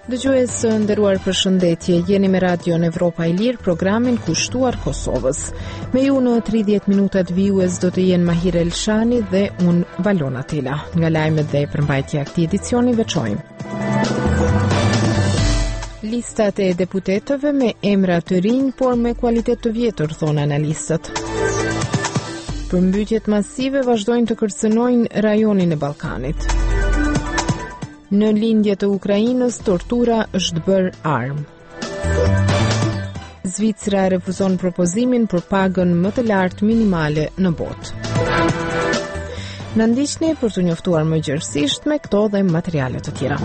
Dëgjues nderuar, përshëndetje. Jeni me Radion Evropa e Lirë, programin kushtuar Kosovës. Me ju në 30 minutat vijues do të jenë Mahir Elshani dhe unë Valona Tela. Nga lajmet dhe përmbajtja e këtij edicioni veçojmë. Listat e deputetëve me emra të rinj, por me kualitet të vjetër, thonë analistët. Përmbytjet masive vazhdojnë të kërcënojnë rajonin e Ballkanit. Në lindje të Ukrainës, tortura është bërë armë. Zvicra refuzon propozimin për pagën më të lartë minimale në botë. Në ndiqni për të njoftuar më gjërësisht me këto dhe materiale të tjera.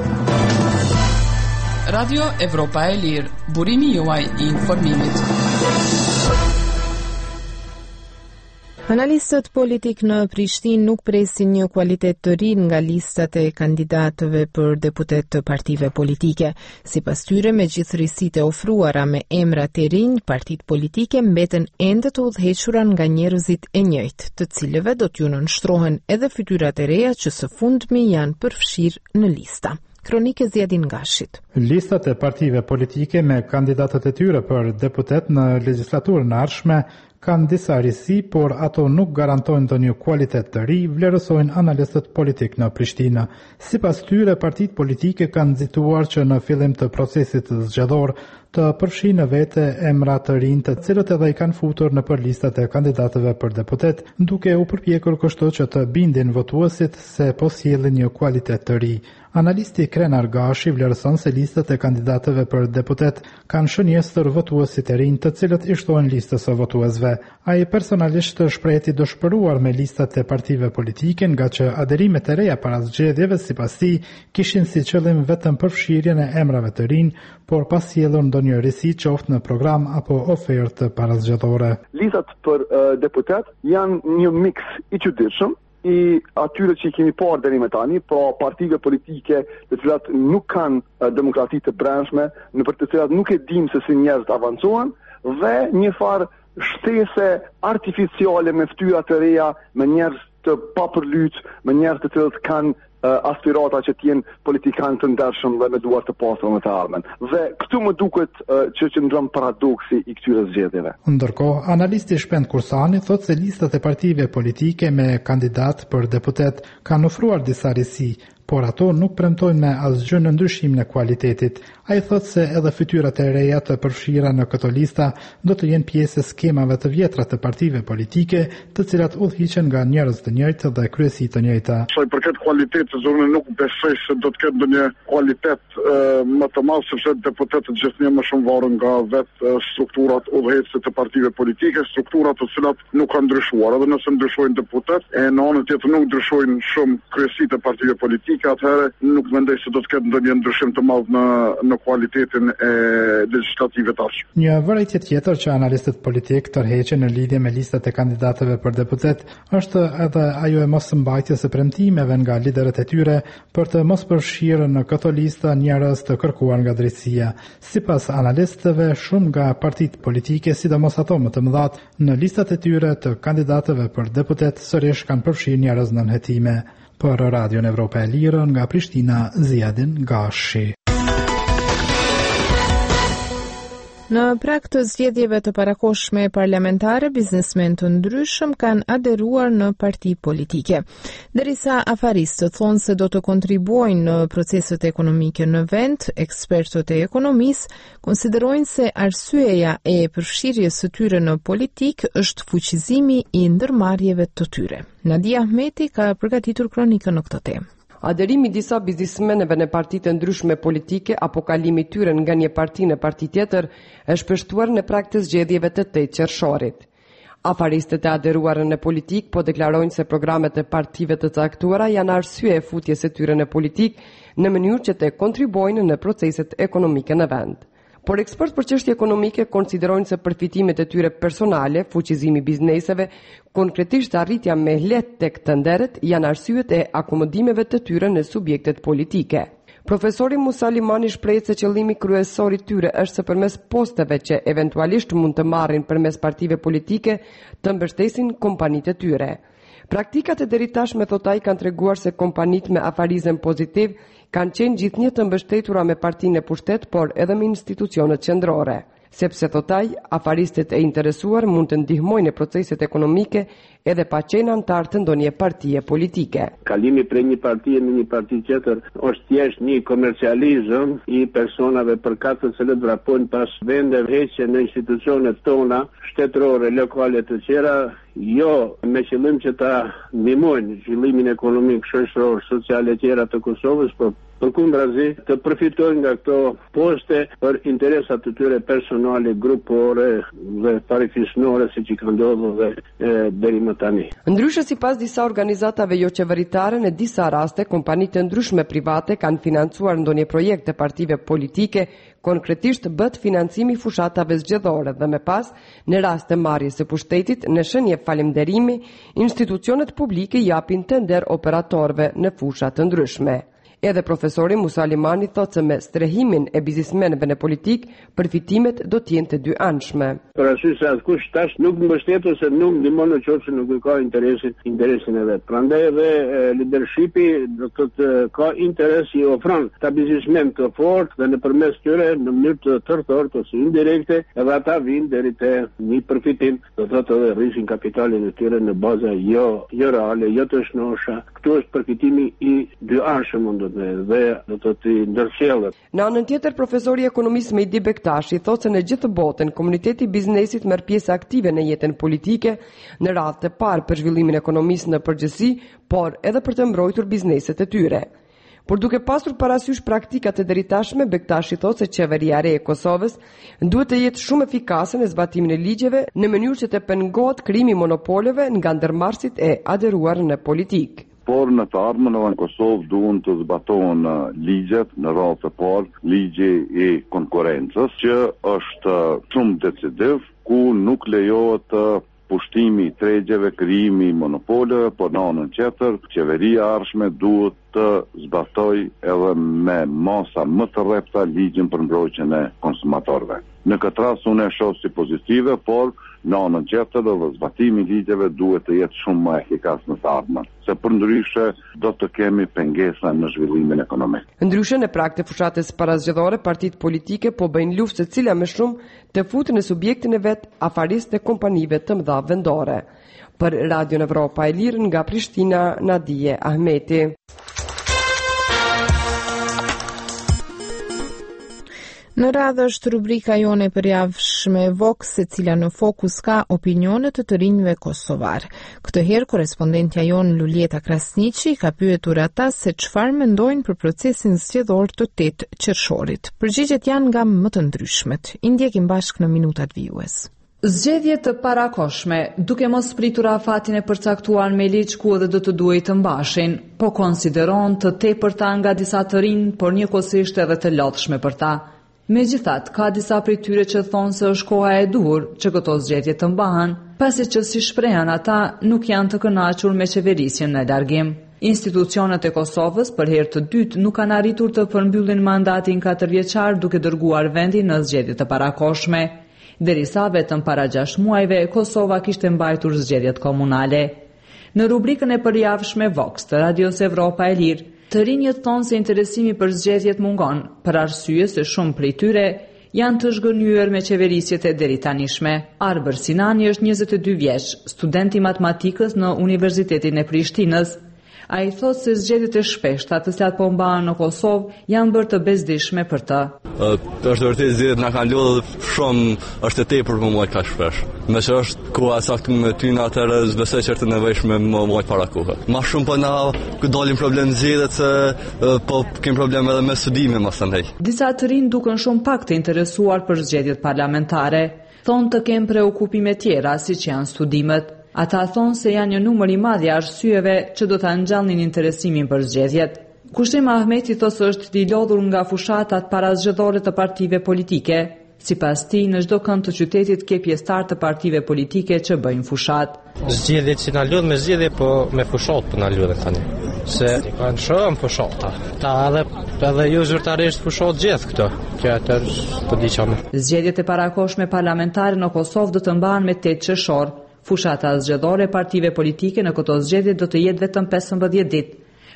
Radio Evropa e Lirë, burimi juaj I informimit. Analistët politik në Prishtinë nuk presin një kualitet të ri nga listat e kandidatëve për deputet të partive politike. Sipas tyre, me gjithë risitë e ofruara me emra të rinj, partitë politike mbeten ende të udhëhequra nga njerëzit e njëjtë, të cilëve do t'ju nënshtrohen edhe fytyrat e reja që së fundmi janë përfshirë në lista. Kronike Zjadin Gashit. Listat e partive politike me kandidatët e tyre për deputet në legjislaturën e ardhshme kanë disa risi, por ato nuk garantojnë ndonjë kualitet të ri, vlerësojnë analistët politik në Prishtinë. Sipas tyre, partitë politike kanë nxituar që në fillim të procesit zgjedhor të përfshinë në vete emra të rinj, të cilët edhe I kanë futur në për listat e kandidatëve për deputet, duke u përpjekur kështu që të bindin votuesit se po sjellin një kualitet të ri. Analisti Krenar Gashi vlerëson se listat e kandidatëve për deputet kanë shënjestër votuesit e rinj, të cilët I shtojnë listës së votuesve. Ai personalisht shprehti dëshpëruar me listat e partive politike, nga që aderimet e reja para zgjedhjeve sipas tij kishin si qëllim vetëm përfshirjen e emrave të rinj, por pa sjellur ndonjë risi qoftë në program apo ofertë parazgjedhore. Listat për deputet janë një miks I çuditshëm I atyre që I kemi parë deri më tani, pra partive politike të cilat nuk kanë demokrati të brendshme, në për të cilat nuk e dim se si njerëz avancohen, dhe një farë shtese artificiale me fytyra të reja, me njerëz të papërlyt, me njerëz të cilët kanë aspirata që t'jenë politikanë të ndershëm dhe me duar të pastra në të ardhmen. Dhe këtu më duket që ndron paradoksi I këtyre zgjedhjeve. Ndërkohë, analisti Shpend Kursani thotë se listat e partive politike me kandidat për deputet kanë ofruar disa risi, por ato nuk premtojnë me asgjë në ndryshimin e kualitetit. Ai thotë se edhe fytyrat e reja të përfshira në këto lista do të jenë pjesë e skemave të vjetra të partive politike, të cilat udhëhiqen nga njerëz të njëjtë dhe kryesi të njëjta. Sa I përket kualitetit, zonë nuk besoj se do të ketë ndonjë kualitet më të madh, sepse deputetët gjithnjë më shumë varen nga vetë strukturat udhëheqëse të partive politike, strukturat të cilat nuk kanë ndryshuar, edhe nëse ndryshojnë deputet, e në anën tjetër nuk ndryshojnë shumë kryesitë e partive politike, atëherë nuk mendoj se do të ketë ndonjë ndryshim të madh në kualitetin e legislative tash. Një vërejtje tjetër që analistët politik tërheqin në lidhje me listat e kandidatëve për deputet është edhe ajo e mosmbajtjes së premtimeve nga liderët e tyre për të mos përfshirë në këto lista njerëz të kërkuar nga drejtësia. Sipas analistëve, shumë nga partitë politike, sidomos ato më të mëdha, në listat e tyre të kandidatëve për deputet sërish kanë përfshirë njerëz nënhetime. Për Radion Evropa e Lirë, nga Prishtina, Zjadin Gashi. Në prag të zgjedhjeve të parakohshme parlamentare, biznesmen të ndryshëm kanë aderuar në parti politike. Derisa afaristët thonë se do të kontribuojnë në proceset ekonomike në vend, ekspertët e ekonomisë konsiderojnë se arsyeja e përfshirjes së tyre në politik është fuqizimi I ndërmarrjeve të tyre. Nadia Ahmeti ka përgatitur kronikën në këtë temë. Aderimi disa biznismeneve në partitë ndryshme politike apo kalimi tyre nga një parti në parti tjetër është përshtuar në prag të zgjedhjeve të 8 qershorit. Afaristët e aderuar në politik po deklarojnë se programet e partive të caktuara janë arsye e futjes së tyre në politik në mënyrë që të kontribuojnë në proceset ekonomike në vend. Por ekspertë për çështje ekonomike konsiderojnë se përfitimet e tyre personale, fuqizimi I bizneseve, konkretisht arritja me lehtë tek të nderët, janë arsyet e akomodimeve të tyre në subjektet politike. Profesori Musa Limani shprehet se qëllimi kryesor I tyre është se përmes posteve që eventualisht mund të marrin përmes partive politike të mbështesin kompanitë e tyre. Praktikat e deri tashme, thot ai, kanë treguar se kompanitë me afarizëm pozitiv kanë qenë gjithnjë të mbështetura me partinë e pushtet, por edhe me institucionet qendrore. Sepse thotaj, afaristët e interesuar mund të ndihmojnë në proceset ekonomike edhe pa qenë antar të ndonjë partie politike. Kalimi prej një partie në një parti tjetër është thjesht një komercializëm i personave përkat të cilët vrapojnë pas vendeve heqje në institucionet tona shtetërore, lokale të tjera, jo me qëllim që ta ndihmojnë zhvillimin ekonomik, shoqëror, social e tjera të Kosovës, por përkundrazi të përfitojnë nga këto poste për interesat të tyre personale, grupore dhe tarifishnore, siç i ka ndodhur dhe deri më tani. Ndryshe, sipas disa organizatave jo qeveritare, në disa raste kompanitë të ndryshme private kanë financuar ndonjë projekt të partive politike, konkretisht bët financimi fushatave zgjedhore dhe më pas, në rast të marrjes së pushtetit në shenjë falënderimi, institucionet publike japin tender operatorëve në fusha të ndryshme. Edhe profesori Musa Limani thotë se me strehimin e biznismenëve në politik, përfitimet do të jenë të dy anshme. Për arsye se askush tash nuk mbështet ose nuk ndihmon në qoftë se nuk ka interesin e vet. Prandaj edhe leadershipi do të ka interes i ofron ta biznismen të fortë dhe nëpërmes tyre në mënyrë të tërthort ose indirekte, edhe ata vinë deri te një përfitim, do thotë edhe rrisin kapitalin e tyre në baza jo reale, jo të shnosha. Këtu është përfitimi i dy anshëm dhe do të ndërcjellët. Në anën tjetër, profesori ekonomist Mehdi Bektashi thotë se në gjithë botën komuniteti i biznesit merr pjesë aktive në jetën politike, në radhë të parë për zhvillimin e ekonomisë në përgjithësi, por edhe për të mbrojtur bizneset e tyre. Por duke pasur parasysh praktikat e deritashme, Bektashi thotë se qeveria e re e Kosovës duhet të jetë shumë efikase në zbatimin e ligjeve në mënyrë që të pengohet krijimi i monopoleve nga ndërmarrësit e aderuar në politikë. Por në të ardhmen në Kosovë duhen të zbatohen ligjet, në radhë të parë ligji i konkurrencës, që është shumë decisiv, ku nuk lejohet pushtimi i tregjeve, krijimi i monopoleve, por në anën tjetër, qeveria e ardhshme duhet të zbatoj edhe me masa më të rrepta ligjin për mbrojtjen e konsumatorëve. Në këtë rast unë e shoh si pozitive, por në anën tjetër edhe zbatimi i ligjeve duhet të jetë shumë më efikas në të ardhmen, se përndryshe do të kemi pengesa në zhvillimin ekonomik. Ndryshe, në prag të fushatës parazgjedhore, partitë politike po bëjnë luftë secila më shumë të futë në subjektin e vet afaristë të kompanive të mëdha vendore. Për Radio Evropa e Lirë nga Prishtina, Nadije Ahmeti. Në radhë është rubrika jone për javshme Vox, e cila në fokus ka opinionet të rinjve kosovar. Këtë herë korespondentja jonë Luljeta Krasniqi ka pyetur ata se çfarë mendojnë për procesin zgjedhor të 8 qershorit. Përgjigjet janë nga më të ndryshmet. I ndjekim bashkë në minutat vijues. Zgjedhje të parakoshme, duke mos pritur afatin e përcaktuar me ligj ku edhe do të duhej të mbashin, po konsideron të tepërta nga disa të rinj, por njëkohësisht edhe të lodhshme për ta. Megjithatë, ka disa prej tyre që thonë se është koha e duhur që këto zgjedhje të mbahen, pasi që si shprehen ata nuk janë të kënaqur me qeverisjen në largim. Institucionet e Kosovës për herë të dytë nuk kanë arritur të përmbyllin mandatin 4 vjeçar duke dërguar vendin në zgjedhje të parakoshme, derisa vetëm para 6 muajve Kosova kishte mbajtur zgjedhjet komunale. Në rubrikën e përjavshme Vox të Radios Evropa e Lirë, të rinjët thonë se interesimi për zgjedhjet mungon, për arsye se shumë prej tyre janë të zhgënjur me qeverisjet e deritanishme. Arber Sinani është 22 vjeç, student i matematikës në Universitetin e Prishtinës. A i thot se zgjedhjet e shpeshta të cilat po mbahen në Kosovë janë bërë të bezdishme për të. Është vërtet zgjedhjet na kanë lodhur shumë, është e tepër për mua kaq shpesh. Me që është koha saktë me ty në atëherë besoj që është e nevojshme më muaj para kohë. Ma shumë po na ku dalin problem zgjedhjet se po kemi probleme edhe me studimin më së miri. Disa të rinj duken shumë pak të interesuar për zgjedhjet parlamentare. Thonë të kemë preokupime tjera siç janë studimet. Ata thonë se janë një numër i madh i arsyeve që do ta ngjallnin interesimin për zgjedhjet. Kushtim Ahmeti thotë se është i lodhur nga fushatat parazgjedhore të partive politike. Sipas tij, në çdo kënd të qytetit ke pjesëtar të partive politike që bëjnë fushat. Zgjedhjet që na lidhin me zgjedhje, po me fushat po na lidhin tani. Se kanë shumë fushata. Ta edhe jo zyrtarisht fushat gjithë këto. Që atë po di çamë. Zgjedhjet e parakoshme parlamentare në Kosovë do të mbahen me 8 qershor. Fushata zgjedhore e partive politike në këto zgjedhje do të jetë vetëm 15 ditë.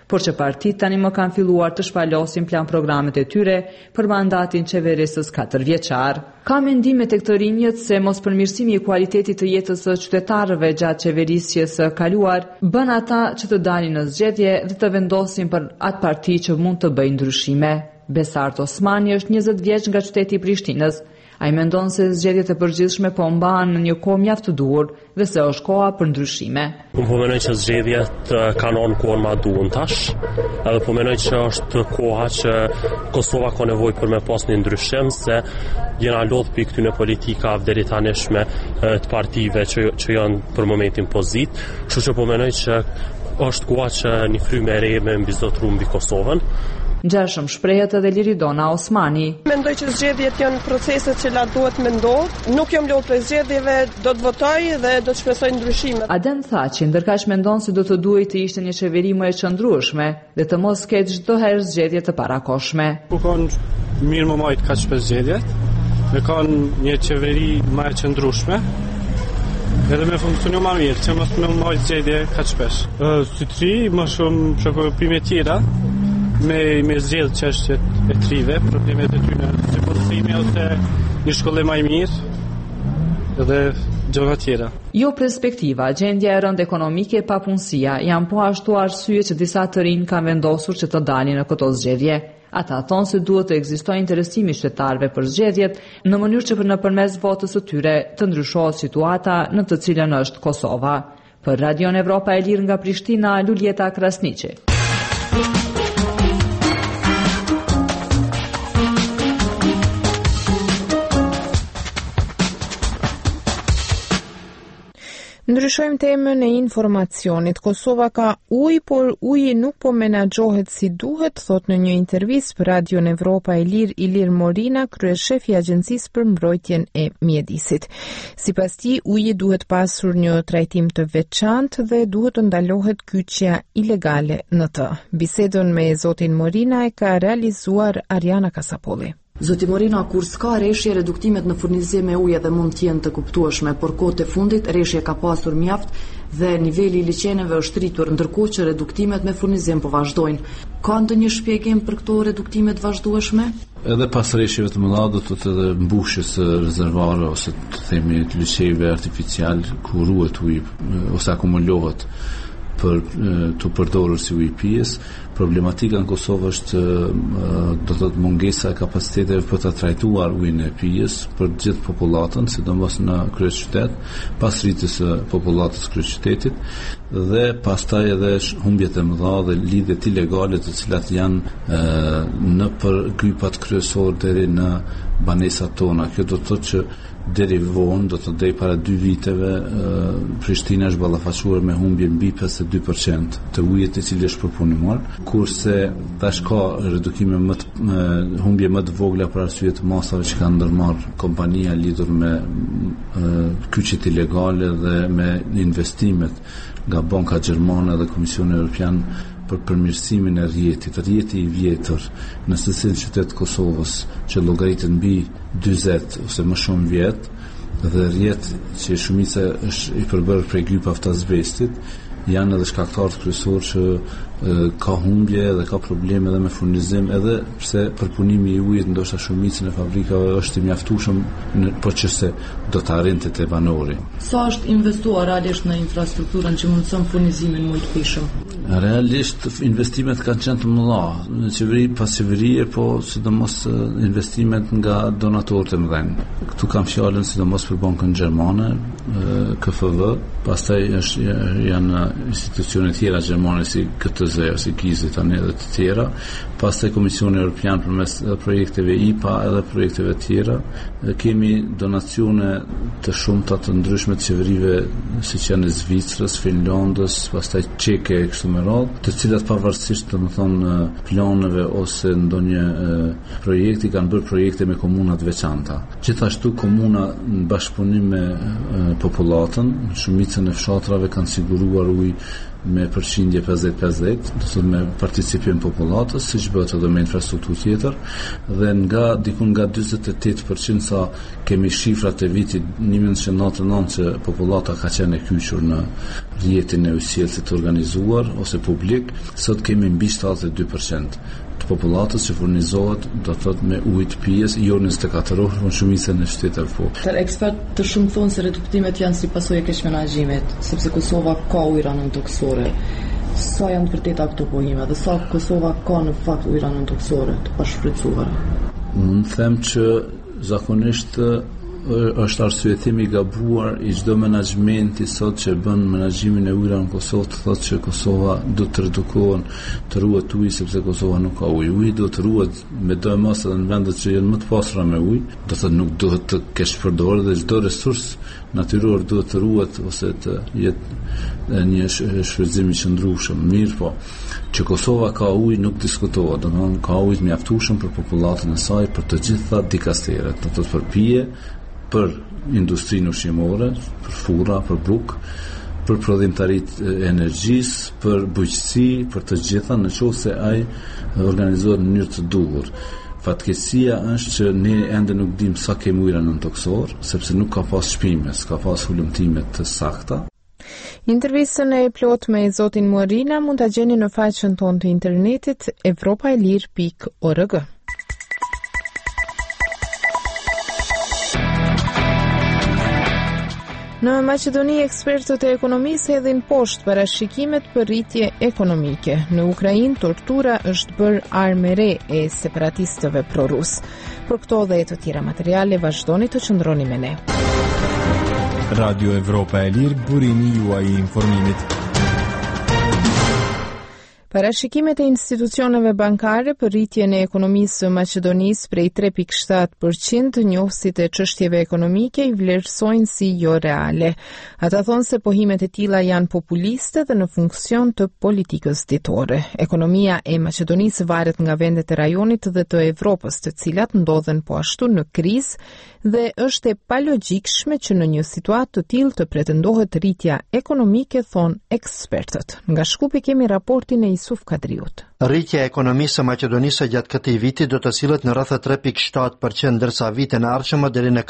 por që partitë tani më kanë filluar të shpalosin plan programet e tyre për mandatin qeverisës 4 vjeçar. Ka mendime tek të rinjët se mos përmirësimi i kualitetit të jetës së qytetarëve gjatë qeverisjes së kaluar bën ata që të dalin në zgjedhje dhe të vendosin për atë parti që mund të bëjë ndryshime. Besart Osmani është 20 vjeç nga qyteti i Prishtinës. Ai mendon se zgjedhjet e përgjithshme po mbahen në një kohë mjaft të duhur dhe se është koha për ndryshime. Unë po mendoj që zgjedhjet kanë në kohën ma duhur tash, edhe po mendoj që është koha që Kosova ka nevojë për me pas një ndryshim, se jena lodh për këtyne politikave deri tanishme të partive që janë për momentin pozit, kështu që po mendoj që është koha që një frymë e re me mbizotru mbi Kosovën. Ngjashëm shprehet edhe Liridona Osmani. Mendoj që zgjedhjet janë proceset që duhet me ndodh. Nuk jam lodh për zgjedhjeve, do të votoj dhe do të shpresoj ndryshime. Adem Thaçi ndërkaq mendon se do të duhej të ishte një qeveri më e qëndrueshme dhe të mos ketë çdo herë zgjedhje të parakoshme. Po kanë mirë më majt kaq për zgjedhjet, dhe kanë një qeveri më e qëndrueshme. Edhe me funksionon më mirë, që mos më majt zgjedhje kaq shpesh. Si tri, më shumë shokopime tjera. Me zgjedh çështjet e trive, problemet e tyre, si punësimi ose një shkollim më i mirë edhe gjëra tjera. Jo perspektiva, gjendja e rëndë ekonomike e papunësia janë po ashtu arsye që disa të rinj kanë vendosur që të dalin në këto zgjedhje. Ata thonë se duhet të ekzistojë interesimi i qytetarëve për zgjedhjet në mënyrë që nëpërmes votës së tyre të ndryshohet situata në të cilën është Kosova. Për Radio Evropa e Lirë nga Prishtina, Luljeta Krasniqi. Ndryshojmë temën e informacionit. Kosova ka ujë, por uji nuk po menaxhohet si duhet, thot në një intervistë për Radio Evropa e Lirë Ilir Morina, kryeshefi i Agjencisë për Mbrojtjen e Mjedisit. Sipas tij, uji duhet pasur një trajtim të veçantë dhe duhet të ndalohet kyçja ilegale në të. Bisedën me zotin Morina e ka realizuar Ariana Kasapolli. Zoti Morina, kur s'ka reshje, reduktimet në furnizim e ujit dhe mund të jenë të kuptueshme, por kohët e fundit reshje ka pasur mjaft dhe niveli i liçeneve është rritur, ndërkohë që reduktimet me furnizim po vazhdojnë. Ka ndonjë shpjegim për këto reduktime të vazhdueshme? Edhe pas reshjeve të mëdha do të thotë edhe mbushjes së rezervuareve ose të themi liçeve artificial ku ruhet uji ose akumulohet për të përdorur si ujë pijes. Problematika në Kosovë është do të thotë mungesa e kapaciteteve për të trajtuar ujin e pijes për gjithë popullatën, sidomos në kryeqytet, pas rritjes së popullatës kryeqytetit dhe pastaj edhe humbjet e mëdha dhe lidhjet ilegale të cilat janë në për gypat kryesor deri në banesat tona. Kjo do të thotë që deri vonë, do të deri para 2 viteve, Prishtina është ballafaquar me humbje mbi 52% të ujit i cili është përpunimuar, kurse tash ka redukime humbje më të vogla për arsye të masave që kanë ndërmarrë kompania lidhur me kyçet ilegale dhe me investimet nga Banka Gjermane dhe Komisioni Evropian për përmirësimin e rrjetit. Rrjeti i vjetër në secilin qytet të Kosovës që llogaritet mbi 40 ose më shumë vjet dhe rrjet që shumica është i përbërë prej gypave të azbestit, janë edhe shkaktarët kryesor që ka humbje dhe ka probleme edhe me furnizim, edhe pse përpunimi i ujit ndoshta shumicën e fabrikave është i mjaftueshëm, por që se do të arrinte te banori. Sa është investuar realisht në infrastrukturën që mundson furnizimin më të pishëm? Realisht investimet kanë qenë të mëdha në qeveri pas qeverie, po sidomos investimet nga donatorët e mëdhenj. Këtu kam fjalën sidomos për Bankën Gjermane, KFV, pastaj janë institucione tjera gjermane si KTZ ose KIZ tani edhe të tjera, pastaj Komisioni Evropian përmes projekteve IPA edhe projekteve tjera. Kemi donacione të shumta të ndryshme të qeverive siç janë e Zvicrës, Finlandës, pastaj Çeke e kështu me radhë, të cilat pavarësisht domethënë planeve ose ndonjë projekti kanë bërë projekte me komuna të veçanta. Gjithashtu komuna në bashkëpunim me popullatën, shumicën e fshatrave kanë siguruar ujë me përqindje 50-50, do të me participim popullatës, siç bëhet edhe me infrastrukturë tjetër, dhe dikun nga 48% sa kemi shifrat e vitit 1999 që popullata ka qenë e kyçur në rrjetin e ujësjellësit të organizuar ose publik, sot kemi mbi 72% të popullatës që furnizohet, do të thotë, me ujë të pijes, jo 24 orë, por shumicën e shteteve po. Ekspertë të shumë thonë se reduktimet janë si pasojë e keq menaxhimit, sepse Kosova ka ujë ranotoksore. Sa janë të vërteta këto pohime dhe sa Kosova ka në fakt ujë ranotoksore të pashfrytzuara? Unë them që zakonisht është arsyetimi i gabuar i çdo menaxhmenti sot që bën menaxhimin e ujit në Kosovë, të thotë që Kosova do të redukohen, të ruhet uji sepse Kosova nuk ka ujë. Uji do të ruhet me do mos edhe në vendet që janë më të pasura me ujë, do të thotë nuk duhet të kesh përdorur dhe çdo resurs natyror duhet të ruhet ose të jetë një shfrytëzim i qëndrueshëm. Mirë po, që Kosova ka ujë nuk diskutohet, domethënë ka ujë të mjaftueshëm për popullatën e saj, për të gjitha dikasteret, do të thotë për pije, për industrinë ushqimore, për furra, për bukë, për prodhimtaritë e energjisë, për bujqësi, për të gjitha në qoftë se ai organizohet në mënyrë të duhur. Fatkeqësia është që ne ende nuk dimë sa kemi ujë ranotoksor, sepse nuk ka pas shpime, s'ka pas hulumtime të sakta. Intervistën e plot me zotin Muarina mund ta gjeni në faqen tonë të internetit evropaelir.org. Në Maqedoni, ekspertët e ekonomisë hedhin poshtë parashikimet për rritje ekonomike. Në Ukrainë, tortura është bërë armë e re e separatistëve prorus. Për këto dhe të tjera materiale, vazhdoni të qëndroni me ne. Radio Evropa e Lirë, burimi juaj i informimit. Parashikimet e institucioneve bankare për rritjen e ekonomisë së Maqedonisë prej 3.7% njohësit e çështjeve ekonomike i vlerësojnë si jo reale. Ata thonë se pohimet e tilla janë populiste dhe në funksion të politikës ditore. Ekonomia e Maqedonisë varet nga vendet e rajonit dhe të Evropës, të cilat ndodhen po ashtu në krizë dhe është e palogjikshme që në një situatë të tillë të pretendohet rritja ekonomike, thonë ekspertët. Nga Shkupi kemi raportin e Yusuf Kadriut. Rritja e ekonomisë së Maqedonisë gjatë këtij viti do të sillet në rreth 3.7%, ndërsa vitin e ardhshëm deri në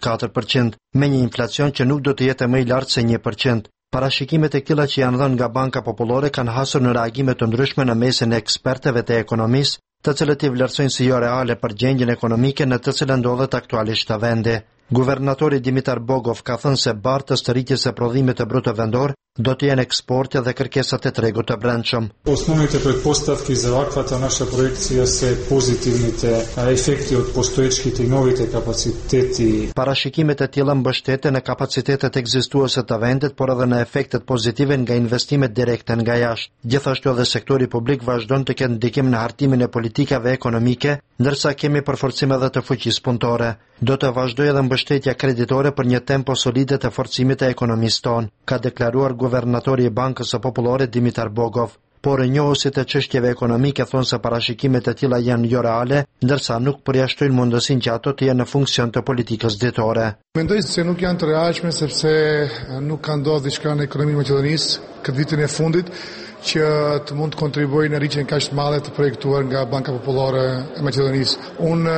4.4%, me një inflacion që nuk do të jetë më i lartë se 1%. Parashikimet e këtyre që janë dhënë nga Banka Popullore kanë hasur në reagime të ndryshme në mesin e ekspertëve të ekonomisë, të cilët i vlerësojnë si jo reale për gjendjen ekonomike në të cilën ndodhet aktualisht vendi. Guvernatori Dimitar Bogov ka thënë se bartës të rritjes së prodhimit të bruto vendor do të jenë eksporti dhe kërkesat e tregut të brendshëm. Основните предпоставки за ваквата наша проекција се позитивните ефекти од постоечките и новите капацитети. Parashikimet e tilla mbështeten në kapacitetet ekzistuese të vendit, por edhe në efektet pozitive nga investimet direkte nga jashtë. Gjithashtu edhe sektori publik vazhdon të ketë ndikim në hartimin e politikave ekonomike, ndërsa kemi përforcim edhe të fuqisë punëtore. Do të vazhdojë edhe mbështetja kreditore për një tempo solide të forcimit të ekonomisë tonë, ka deklaruar guvernatori i Bankës së Popullore Dimitar Bogov. Por njohësit e çështjeve ekonomike thonë se parashikimet e tilla janë jo reale, ndërsa nuk përjashtojnë mundësinë që ato të jenë në funksion të politikës ditore. Mendoj se nuk janë të realitshme sepse nuk ka ndodhur diçka në ekonominë e Maqedonisë këtë vitin e fundit që të mund të kontribuojë në rritjen kaq të madhe të projektuar nga Banka Popullore e Maqedonisë. Unë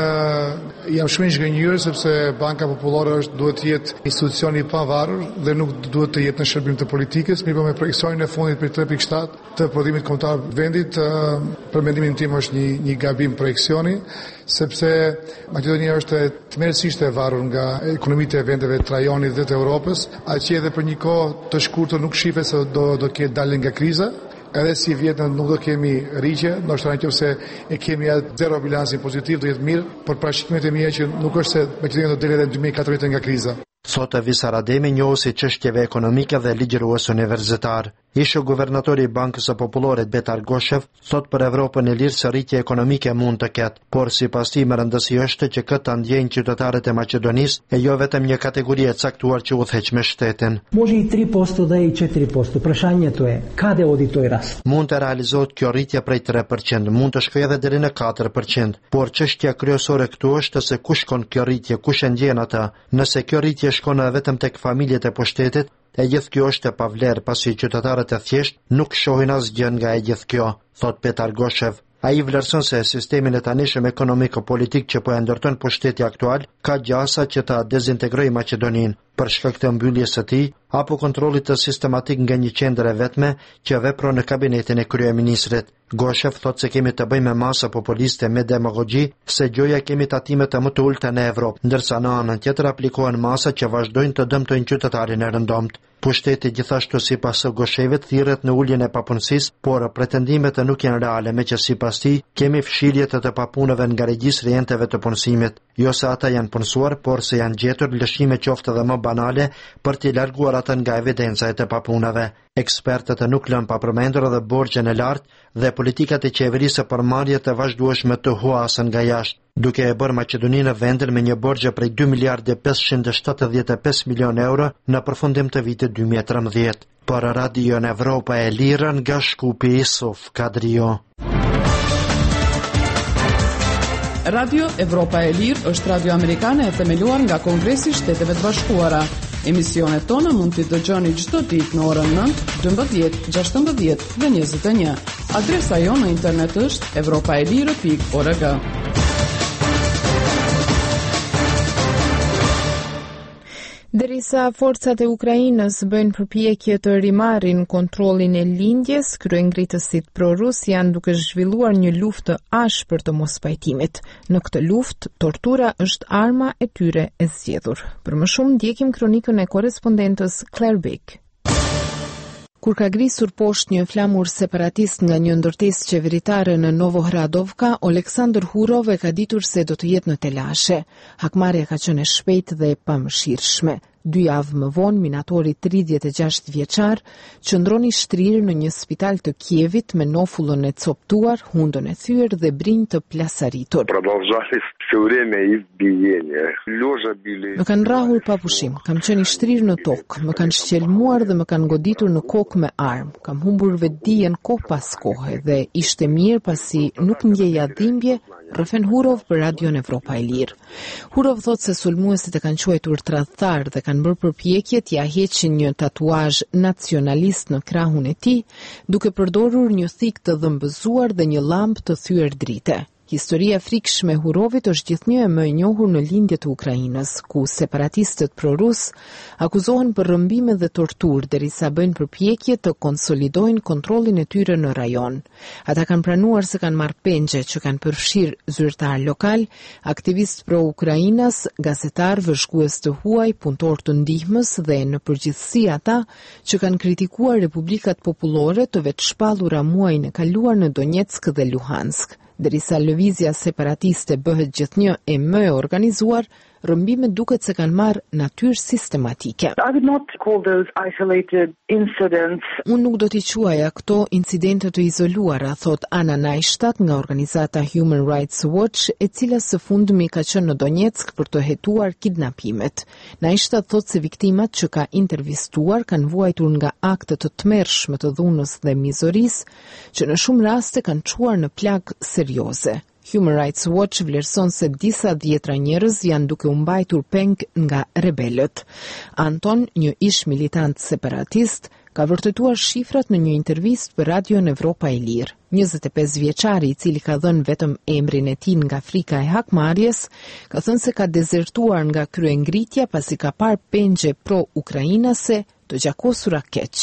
jam shumë i zgënjur sepse Banka Popullore duhet të jetë institucion i pavarur dhe nuk duhet të jetë në shërbim të politikës, mirë po me projeksionin e fundit për 3.7 të prodhimit kombëtar vendit, për mendimin tim është një gabim projeksioni, sepse Maqedonia është tmerrsisht e varur nga ekonomitë e vendeve të rajonit dhe të Evropës, aq edhe për një kohë të shkurtër nuk shihet se do ketë dalje nga kriza. Edhe si vjetën nuk do kemi rritje, ndoshta nëse e kemi zero bilansin pozitiv do jetë mirë, por parashikimet e mia që nuk është se Maqedonia do delë edhe në 2014 nga kriza. Sot Visar Ademi njohësi çështjeve ekonomike dhe ligjërues universitar. Ishu guvernatori i Bankës së Popullore Betar Goshev thot për Evropën e lirë se rritje ekonomike mund të ketë, por sipas tij më rëndësi është që këtë ndjejnë qytetarët e Maqedonisë e jo vetëm një kategori e caktuar që udhëheq me shtetin. Може и 3% да и 4%. Прашањето е каде оди тој раст? Mund të realizohet kjo rritje prej 3%, mund të shkojë edhe deri në 4%, por çështja kryesore këtu është se ku shkon kjo rritje, kush e ndjen ata. Nëse kjo rritje shkon vetëm tek familjet e pushtetit, e gjithë kjo është e pavlerë pasi qytetarët e thjesht nuk shohin asgjë nga e gjithë kjo, thot Petar Goshev. Ai vlerëson se sistemin e tanishëm ekonomiko-politik që po e ndërton pushteti aktual ka gjasa që ta dezintegrojë Maqedoninë për shkak të mbylljes së tij apo kontrollit të sistematik nga një qendër e vetme që vepron në kabinetin e kryeministrit. Goshev thot se kemi të bëjmë me masa populiste me demagogji se gjoja kemi tatime të më të ulta në Evropë, ndërsa në anën tjetër aplikohen masa që vazhdojnë të dëmtojnë qytetarin e rëndomt. Pushteti gjithashtu sipas Goshevit thirret në uljen e papunësisë, por pretendimet nuk janë reale, meqë sipas tij kemi fshirje të papunëve nga regjistri i enteve të punësimit, jo se ata janë punësuar, por se janë gjetur lëshime qoftë edhe më banale për t'i larguar ata nga evidenca e të papunëve. Ekspertët nuk lënë pa përmendur edhe borxhen e lartë dhe politikat e qeverisë për marrje të vazhdueshme të huasën nga jashtë, duke e bërë Maqedoninë vendin me një borxhe prej 2 miliardë 575 milion euro në përfundim të vitit 2013. Për Radio Evropa e Lirë nga Shkupi Isuf Kadrio. Radio Evropa e Lirë është radio amerikane e themeluar nga Kongresi i Shteteve të Bashkuara. Emisionet tona mund t'i dëgjoni çdo ditë në orën 9, 12, 16 dhe 21. Adresa jonë në internet është europaelire.org. Derisa forcat e Ukrainës bëjnë përpjekje të rimarrin kontrollin e lindjes, kryengritësit pro-rus janë duke zhvilluar një luftë të ashpër të mospajtimit. Në këtë luftë, tortura është arma e tyre e zgjedhur. Për më shumë ndjekim kronikën e korrespondentës Claire Bick. Kur ka grisur poshtë një flamur separatist nga një ndërtesë qeveritare në Novohradovka, Oleksandr Hurov e ka ditur se do të jetë në telashe. Hakmarrja ka qenë e shpejtë dhe e pamëshirshme. 2 javë më vonë, minatori 36 vjeçar qëndroni shtrirë në një spital të Kievit me nofullën e coptuar, hundën e thyer dhe brinj të plasaritur. Më kanë rrahur pa pushim, kam qenë i shtrirë në tokë, më kanë shqelmuar dhe më kanë goditur në kokë me armë. Kam humbur vetdijen kohë pas kohe dhe ishte mirë pasi nuk ndjeja dhimbje, rrëfen Hurov për Radio Evropa e Lirë. Hurov thot se sulmuesit e kanë quajtur tradhtar dhe kanë bërë përpjekje t'ia heqin një tatuazh nacionalist në krahun e tij, duke përdorur një thik të dhëmbëzuar dhe një llampë të thyer drite. Historia frikshme e Hurovit është gjithnjë e më e njohur në lindje të Ukrainës, ku separatistët pro-rus akuzohen për rrëmbime dhe torturë derisa bëjnë përpjekje të konsolidojnë kontrollin e tyre në rajon. Ata kanë pranuar se kanë marrë pengje që kanë përfshirë zyrtar lokal, aktivist pro-Ukrainas, gazetar, vëzhgues të huaj, punëtor të ndihmës dhe në përgjithësi ata që kanë kritikuar republikat popullore të vetshpallura muajin e kaluar në Donetsk dhe Luhansk. Derisa lëvizja separatiste bëhet gjithnjë e më e organizuar, rrëmbimet duket se kanë marrë natyrë sistematike. Unë nuk do t'i quaja këto incidente të izoluara, thot Ana Neistat nga organizata Human Rights Watch, e cila së fundmi ka qenë në Donetsk për të hetuar kidnapimet. Neistat thot se viktimat që ka intervistuar kanë vuajtur nga akte të tmerrshme të dhunës dhe mizorisë, që në shumë raste kanë çuar në plagë serioze. Human Rights Watch vlerëson se disa dhjetra njerëz janë duke u mbajtur peng nga rebelët. Anton, një ish militant separatist, ka vërtetuar shifrat në një intervistë për Radio Evropa e Lirë. 25 vjeçari, i cili ka dhënë vetëm emrin e tij nga frika e hakmarrjes, ka thënë se ka dezertuar nga kryengritja pasi ka parë pengje pro-ukrainase të gjakosura keq.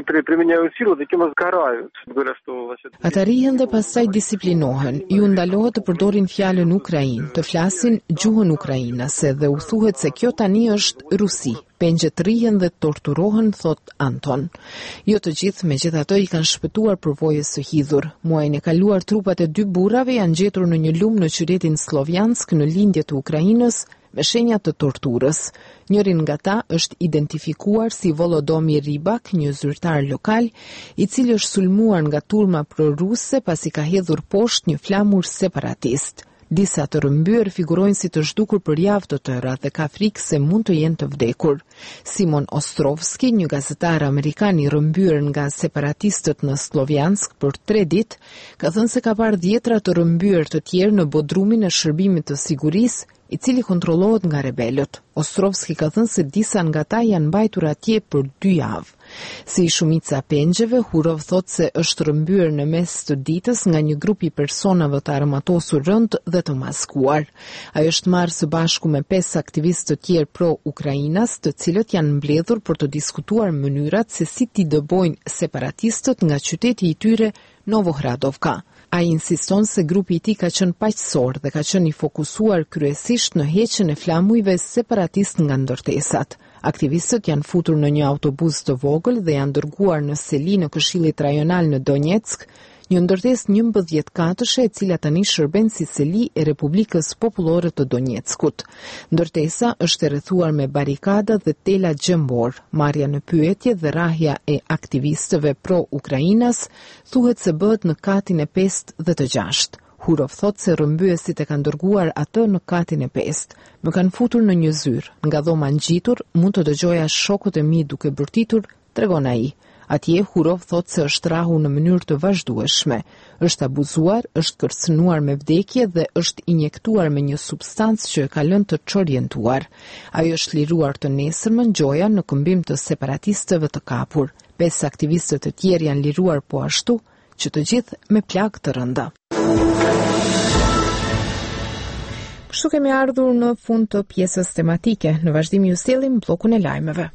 Ata rihen dhe pastaj disiplinohen, ju ndalohet të përdorin fjalën Ukrainë, të flasin gjuhën ukrainase dhe u thuhet se kjo tani është Rusi. Pengjet rrihen dhe torturohen, thot Anton. Jo të gjithë, megjithatë, i kanë shpëtuar përvojës së hidhur. Muajin e kaluar trupat e 2 burrave janë gjetur në një lum në qytetin Slovjansk në lindje të Ukrainës me shenja të torturës. Njërin nga ta është identifikuar si Volodomir Rybak, një zyrtar lokal, i cili është sulmuar nga turma proruse pasi ka hedhur poshtë një flamur separatist. Disa të rrëmbyer figurojnë si të zhdukur për javë të tëra dhe ka frikë se mund të jenë të vdekur. Simon Ostrovski, një gazetar amerikan i rrëmbyer nga separatistët në Slovjansk për 3 ditë, ka thënë se ka parë dhjetra të rrëmbyer të tjerë në bodrumin e shërbimit të sigurisë i cili kontrollohet nga rebelët. Ostrovski ka thënë se disa nga ta janë mbajtur atje për 2 javë. Si shumica pengjeve, Hurov thot se është rëmbyer në mes të ditës nga një grup i personave të armatosur rënd dhe të maskuar. Ai është marrë së bashku me 5 aktivistë të tjerë pro-Ukrainas, të cilët janë mbledhur për të diskutuar mënyrat se si t'i dëbojnë separatistët nga qyteti i tyre Novohradovka. Ai insiston se grupi i tij ka qenë paqësor dhe ka qenë i fokusuar kryesisht në heqjen e flamujve separatist nga ndërtesat. Aktivistët janë futur në një autobus të vogël dhe janë dërguar në seli në Këshillit Rajonal në Donetsk, një ndërtesë 11 katëshe e cila tani shërben si seli e Republikës Popullore të Donetskut. Ndërtesa është e rrethuar me barikada dhe tela gjembor. Marrja në pyetje dhe rrahja e aktivistëve pro-Ukrainas thuhet se bëhet në katin e 5 dhe të 6. Hurov thot se rrëmbyesit e kanë dërguar atë në katin e 5. Më kanë futur në një zyrë. Nga dhoma ngjitur, mund të dëgjoja shokët e mi duke bërtitur, tregon ai. Atje Hurov thot se është rrahur në mënyrë të vazhdueshme. Është abuzuar, është kërcënuar me vdekje dhe është injektuar me një substancë që e ka lënë të çorientuar. Ai është liruar të nesërmën gjoja në këmbim të separatistëve të kapur. 5 aktivistë të tjerë janë liruar po ashtu, që të gjithë me plagë të rënda. Kështu kemi ardhur në fund të pjesës tematike. Në vazhdim ju sjellim bllokun e lajmeve.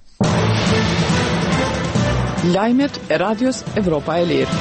Lajmet e Radios Evropa e Lirë.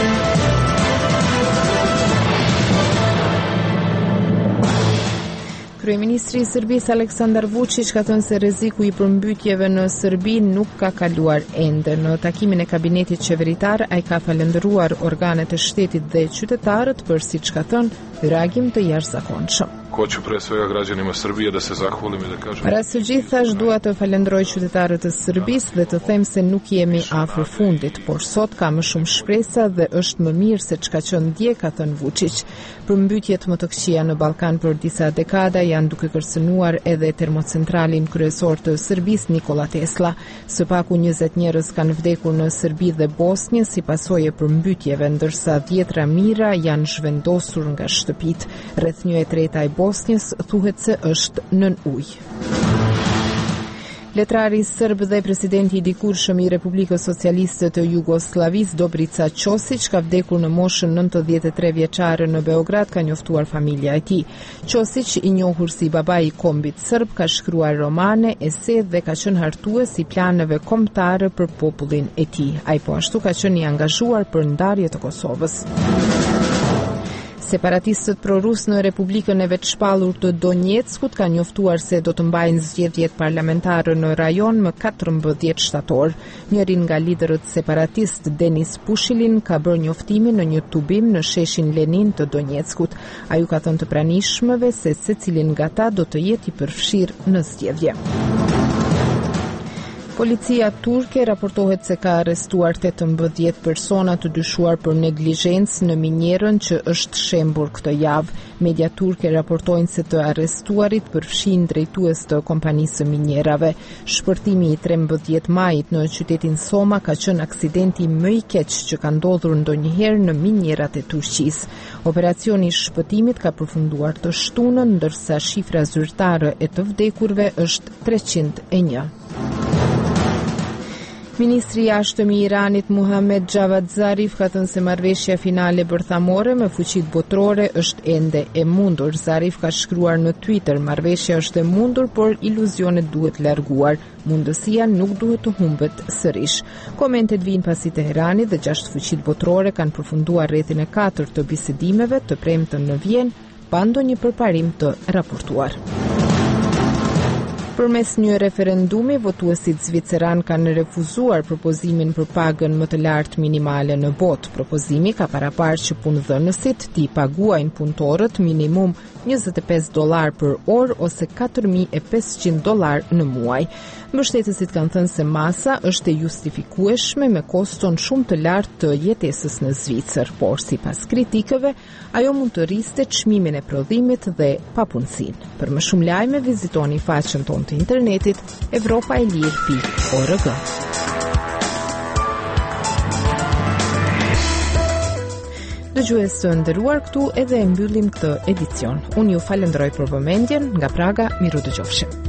Kryeministri i Serbisë Aleksandar Vučić ka thënë se rreziku i përmbytjeve në Serbi nuk ka kaluar ende. Në takimin e kabinetit qeveritar, ai ka falendëruar organet e shtetit dhe qytetarët për, siç ka thënë, reagim të jashtëzakonshëm. Hoću pre svega građanima Srbije da se zahvalim i da kažem. Para së gjithash dua të falenderoj qytetarët e Serbisë dhe të them se nuk jemi afër fundit, por sot ka më shumë shpresa dhe është më mirë se çka qenë dje, ka thënë Vučić. Përmbytjet më të këqija në Ballkan për disa dekada janë duke kërcënuar edhe termocentralin kryesor të Serbisë, Nikola Tesla. Së paku 20 njerëz kanë vdekur në Serbi dhe Bosnjë si pasojë e përmbytjeve, ndërsa 10 mijëra janë zhvendosur nga shtëpitë. Rreth 1/3 e Bosnjës thuhet se është nën ujë. Letrari serb dhe presidenti i dikurshëm i Republikës Socialiste të Jugosllavisë Dobrica Ćosić ka vdekur në moshën 93 vjeçare në Beograd, ka njoftuar familja e tij. Ćosić, i njohur si babai i kombit serb, ka shkruar romane, ese dhe ka qenë hartues i planeve kombëtare për popullin e tij. Ai po ashtu ka qenë i angazhuar për ndarje të Kosovës. Separatistët prorus në Republikën e Vetshpallur të Donetskut kanë njoftuar se do të mbajnë zgjedhjet parlamentare në rajon më 14 shtator. Njëri nga liderët separatist, Denis Pushilin, ka bërë njoftimin në një tubim në sheshin Lenin të Donetskut. Ai u ka thënë të pranishmëve se secilin nga ta do të jetë i përfshirë në zgjedhje. Policia turke raportohet se ka arrestuar 18 persona të dyshuar për neglizhencë në minjerën që është shembur këtë javë. Media turke raportojnë se të arrestuarit përfshin drejtues të kompanisë minjerave. Shpërtimi i 13 majit në qytetin Soma ka qenë aksidenti më i keq që ka ndodhur ndonjëherë në minjerat e Turqisë. Operacioni i shpëtimit ka përfunduar të shtunën, ndërsa shifra zyrtare e të vdekurve është 301. Ministri i jashtëm i Iranit Muhammad Javad Zarif ka thënë se marrëveshja finale bërthamore me fuqitë botërore është ende e mundur. Zarif ka shkruar në Twitter: marrëveshja është e mundur, por iluzionet duhet larguar. Mundësia nuk duhet të humbet sërish. Komentet vijnë pasi Teherani dhe 6 fuqitë botërore kanë përfunduar rrethin e 4 të bisedimeve të premten në Vjenë, pa ndonjë përparim të raportuar. Përmes një referendumi, votuesit zviceran kanë refuzuar propozimin për pagën më të lartë minimale në botë. Propozimi ka paraparë që punëdhënësit t'i paguajnë punëtorët minimum $25 për orë ose $4.500 në muaj. Mbështetësit kanë thënë se masa është e justifikueshme me koston shumë të lartë të jetesës në Zvicër, por sipas kritikëve, ajo mund të rriste çmimin e prodhimit dhe papunësinë. Për më shumë lajme vizitoni faqen tonë të internetit evropaelir.org. Dëgjues të nderuar, këtu edhe e mbyllim këtë edicion. Unë ju falenderoj për vëmendjen, nga Praga, miru dëgjofshim.